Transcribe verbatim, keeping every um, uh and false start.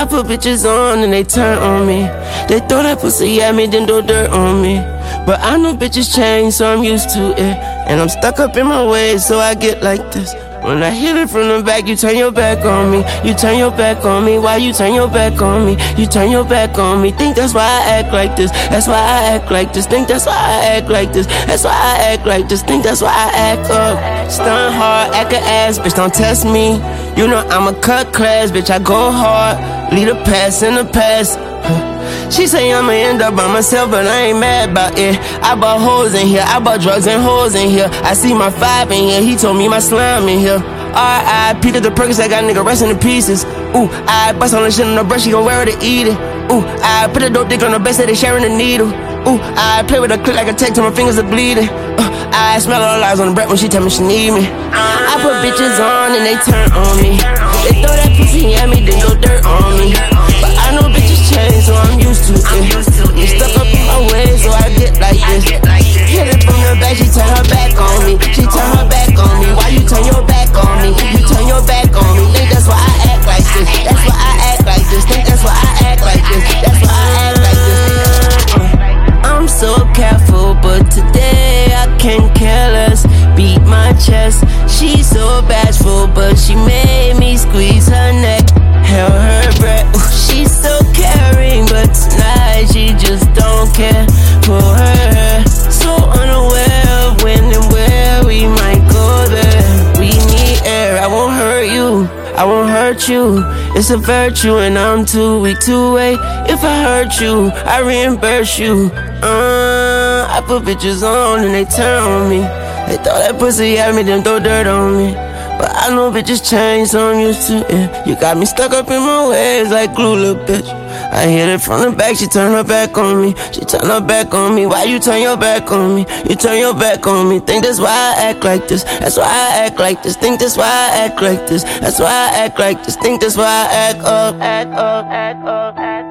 I put bitches on and they turn on me. They throw that pussy at me, then throw dirt on me. But I know bitches change, so I'm used to it. And I'm stuck up in my ways, so I get like this. When I hit it from the back, you turn your back on me. You turn your back on me. Why you turn your back on me? You turn your back on me. Think that's why I act like this. That's why I act like this. Think that's why I act like this. That's why I act like this. Think that's why I act up. Stun hard, act a ass, bitch, don't test me. You know I'm a cut class, bitch, I go hard. Lead a pass in the past. She say I'ma end up by myself, but I ain't mad about it. I bought hoes in here, I bought drugs and hoes in here. I see my five in here, he told me my slime in here. R I P to the Perkins, I got a nigga resting in pieces. Ooh, I bust on the shit on the brush, she gon' wear it to eat it. Ooh, I put a dope dick on the best that they sharing the needle. Ooh, I play with a clip like a tech till my fingers are bleeding. Uh, I smell all the lies on the breath when she tell me she need me. I put bitches on and they turn on me. They throw that pussy at me, then go dirt on me. But I know bitches change, so I'm used to it. I'm stuck up in my ways, so I get like this. Hit it from the back, she turn her back on me. She turn her back on me. Why you turn your back on me? You turn your back on me. Think that's why I act like this. That's why I act like this. Think that's why I act like this. That's why I act like this. I'm so careful, but today I can't care less. Beat my chest. She's so bashful, but she made me squeeze her neck. Held her breath. Ooh, she's so caring, but tonight she just don't care for her. So unaware of when and where we might go there. We need air, I won't hurt you, I won't hurt you. It's a virtue and I'm too weak to wait. If I hurt you, I reimburse you. Uh, I put bitches on and they turn on me. They throw that pussy at me, then throw dirt on me. But I know bitches change, so I'm used to it. You got me stuck up in my ways like glue, little bitch. I hit it from the back, she turn her back on me. She turn her back on me. Why you turn your back on me? You turn your back on me. Think that's why I act like this. That's why I act like this. Think that's why I act like this. That's why I act like this. Think that's why I act up, act up, act up, act up.